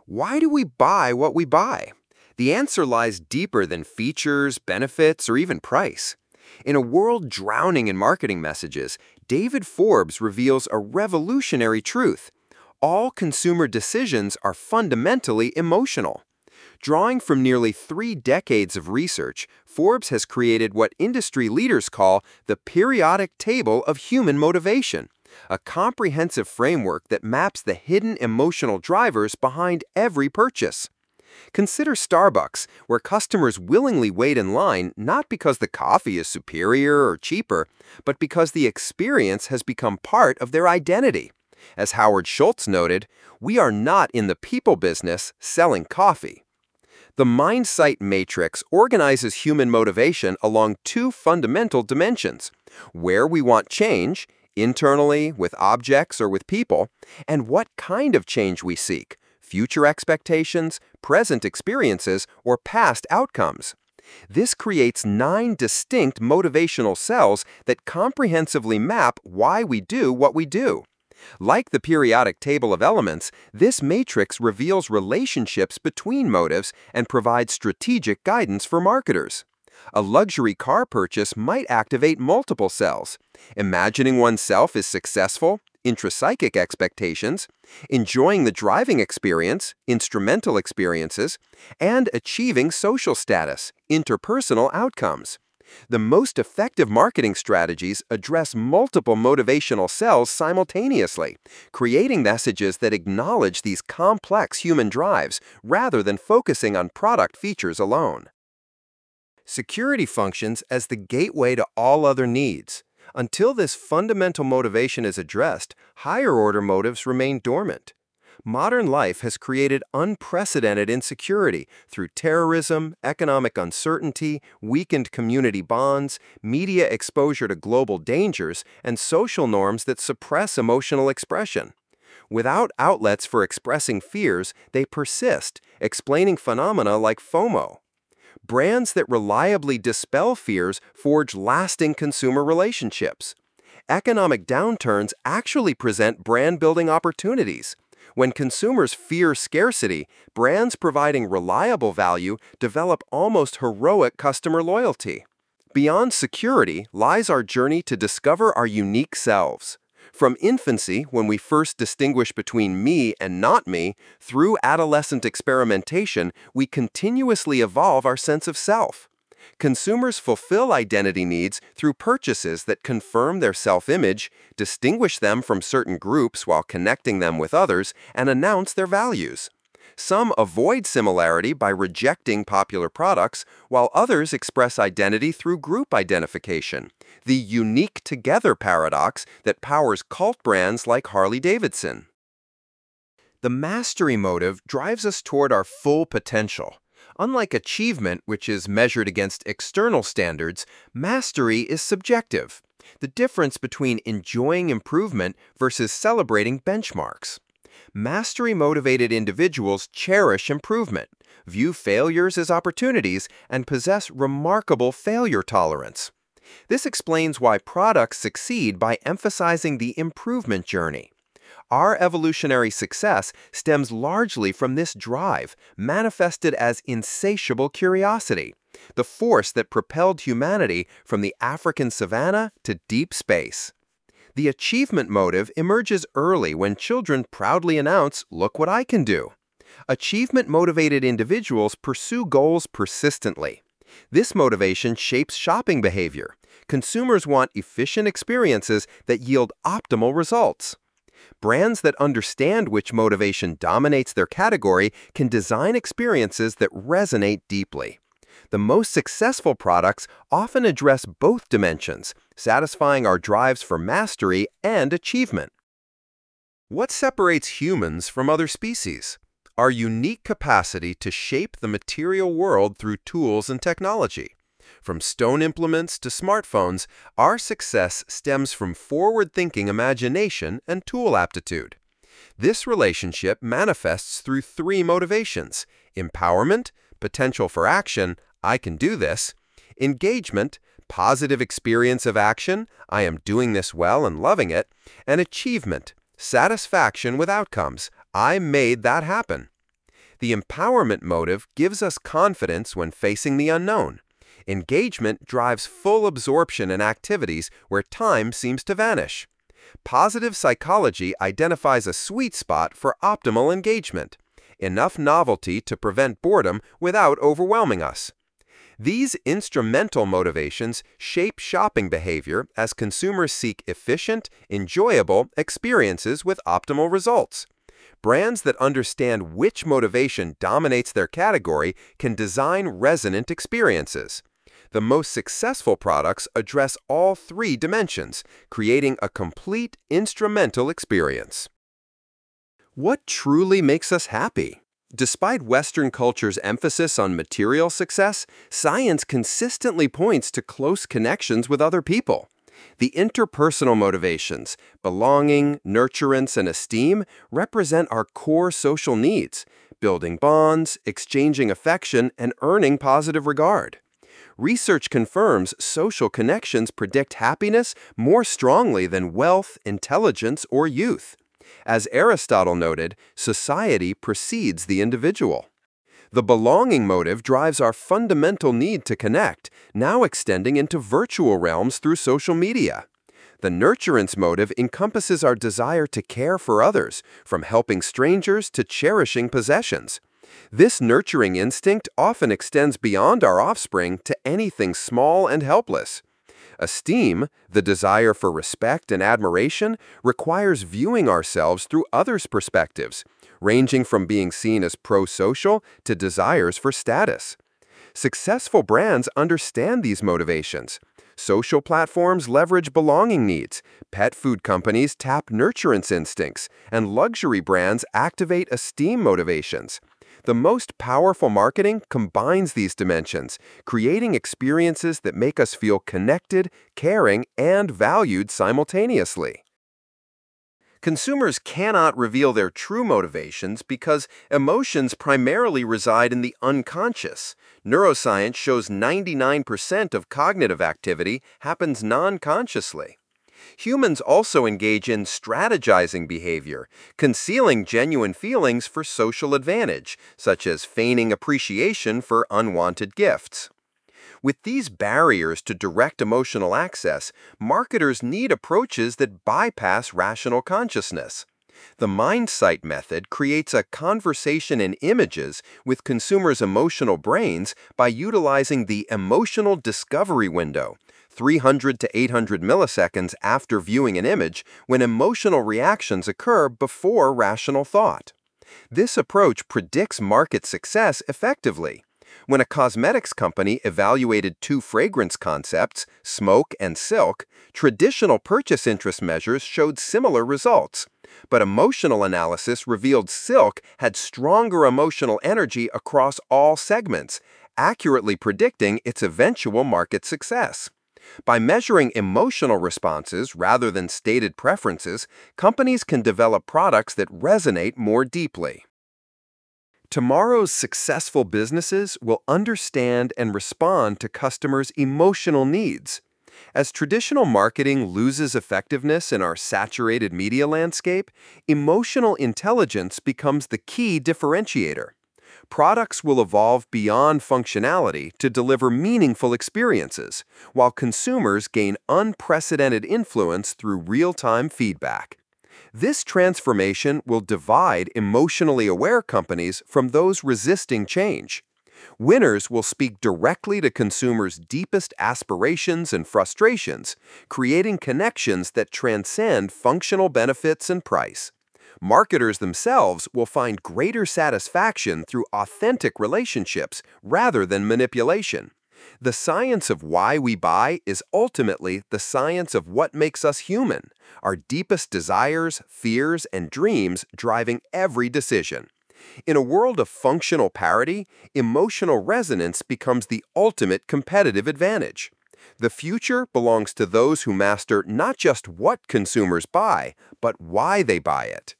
Why do we buy what we buy? The answer lies deeper than features, benefits, or even price. In a world drowning in marketing messages, David Forbes reveals a revolutionary truth. All consumer decisions are fundamentally emotional. Drawing from nearly 3 decades of research, Forbes has created what industry leaders call the periodic table of human motivation, a comprehensive framework that maps the hidden emotional drivers behind every purchase. Consider Starbucks, where customers willingly wait in line not because the coffee is superior or cheaper, but because the experience has become part of their identity. As Howard Schultz noted, we are not in the people business selling coffee. The Mindsight Matrix organizes human motivation along two fundamental dimensions: where we want change, internally, with objects or with people, and what kind of change we seek: future expectations, present experiences, or past outcomes. This creates 9 distinct motivational cells that comprehensively map why we do what we do. Like the periodic table of elements, this matrix reveals relationships between motives and provides strategic guidance for marketers. A luxury car purchase might activate multiple cells: imagining oneself as successful, intrapsychic expectations; enjoying the driving experience, instrumental experiences; and achieving social status, interpersonal outcomes. The most effective marketing strategies address multiple motivational cells simultaneously, creating messages that acknowledge these complex human drives rather than focusing on product features alone. Security functions as the gateway to all other needs. Until this fundamental motivation is addressed, higher-order motives remain dormant. Modern life has created unprecedented insecurity through terrorism, economic uncertainty, weakened community bonds, media exposure to global dangers, and social norms that suppress emotional expression. Without outlets for expressing fears, they persist, explaining phenomena like FOMO. Brands that reliably dispel fears forge lasting consumer relationships. Economic downturns actually present brand-building opportunities. When consumers fear scarcity, brands providing reliable value develop almost heroic customer loyalty. Beyond security lies our journey to discover our unique selves. From infancy, when we first distinguish between me and not me, through adolescent experimentation, we continuously evolve our sense of self. Consumers fulfill identity needs through purchases that confirm their self-image, distinguish them from certain groups while connecting them with others, and announce their values. Some avoid similarity by rejecting popular products, while others express identity through group identification, the unique together paradox that powers cult brands like Harley-Davidson. The mastery motive drives us toward our full potential. Unlike achievement, which is measured against external standards, mastery is subjective, the difference between enjoying improvement versus celebrating benchmarks. Mastery-motivated individuals cherish improvement, view failures as opportunities, and possess remarkable failure tolerance. This explains why products succeed by emphasizing the improvement journey. Our evolutionary success stems largely from this drive, manifested as insatiable curiosity, the force that propelled humanity from the African savanna to deep space. The achievement motive emerges early when children proudly announce, "Look what I can do." Achievement-motivated individuals pursue goals persistently. This motivation shapes shopping behavior. Consumers want efficient experiences that yield optimal results. Brands that understand which motivation dominates their category can design experiences that resonate deeply. The most successful products often address both dimensions, satisfying our drives for mastery and achievement. What separates humans from other species? Our unique capacity to shape the material world through tools and technology. From stone implements to smartphones, our success stems from forward-thinking imagination and tool aptitude. This relationship manifests through 3 motivations: empowerment, potential for action, "I can do this"; engagement, positive experience of action, "I am doing this well and loving it"; and achievement, satisfaction with outcomes, "I made that happen." The empowerment motive gives us confidence when facing the unknown. Engagement drives full absorption in activities where time seems to vanish. Positive psychology identifies a sweet spot for optimal engagement, enough novelty to prevent boredom without overwhelming us. These instrumental motivations shape shopping behavior as consumers seek efficient, enjoyable experiences with optimal results. Brands that understand which motivation dominates their category can design resonant experiences. The most successful products address all three dimensions, creating a complete instrumental experience. What truly makes us happy? Despite Western culture's emphasis on material success, science consistently points to close connections with other people. The interpersonal motivations, belonging, nurturance, and esteem represent our core social needs, building bonds, exchanging affection, and earning positive regard. Research confirms social connections predict happiness more strongly than wealth, intelligence, or youth. As Aristotle noted, society precedes the individual. The belonging motive drives our fundamental need to connect, now extending into virtual realms through social media. The nurturance motive encompasses our desire to care for others, from helping strangers to cherishing possessions. This nurturing instinct often extends beyond our offspring to anything small and helpless. Esteem, the desire for respect and admiration, requires viewing ourselves through others' perspectives, ranging from being seen as pro-social to desires for status. Successful brands understand these motivations. Social platforms leverage belonging needs, pet food companies tap nurturance instincts, and luxury brands activate esteem motivations. The most powerful marketing combines these dimensions, creating experiences that make us feel connected, caring, and valued simultaneously. Consumers cannot reveal their true motivations because emotions primarily reside in the unconscious. Neuroscience shows 99% of cognitive activity happens non-consciously. Humans also engage in strategizing behavior, concealing genuine feelings for social advantage, such as feigning appreciation for unwanted gifts. With these barriers to direct emotional access, marketers need approaches that bypass rational consciousness. The MindSight method creates a conversation in images with consumers' emotional brains by utilizing the emotional discovery window, 300 to 800 milliseconds after viewing an image, when emotional reactions occur before rational thought. This approach predicts market success effectively. When a cosmetics company evaluated two fragrance concepts, smoke and silk, traditional purchase interest measures showed similar results. But emotional analysis revealed silk had stronger emotional energy across all segments, accurately predicting its eventual market success. By measuring emotional responses rather than stated preferences, companies can develop products that resonate more deeply. Tomorrow's successful businesses will understand and respond to customers' emotional needs. As traditional marketing loses effectiveness in our saturated media landscape, emotional intelligence becomes the key differentiator. Products will evolve beyond functionality to deliver meaningful experiences, while consumers gain unprecedented influence through real-time feedback. This transformation will divide emotionally aware companies from those resisting change. Winners will speak directly to consumers' deepest aspirations and frustrations, creating connections that transcend functional benefits and price. Marketers themselves will find greater satisfaction through authentic relationships rather than manipulation. The science of why we buy is ultimately the science of what makes us human, our deepest desires, fears, and dreams driving every decision. In a world of functional parity, emotional resonance becomes the ultimate competitive advantage. The future belongs to those who master not just what consumers buy, but why they buy it.